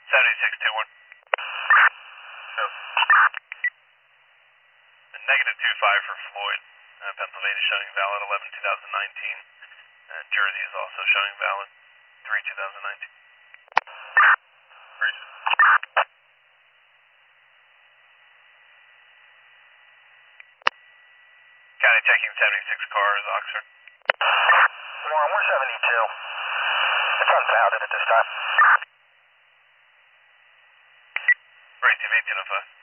7621. Negative 25 for Floyd. Pennsylvania showing valid 11/2019. Jersey is also showing valid 3/2019. County taking 76 cars, Oxford. Warren, we're 72. It's unfounded at this time. Racing 1805.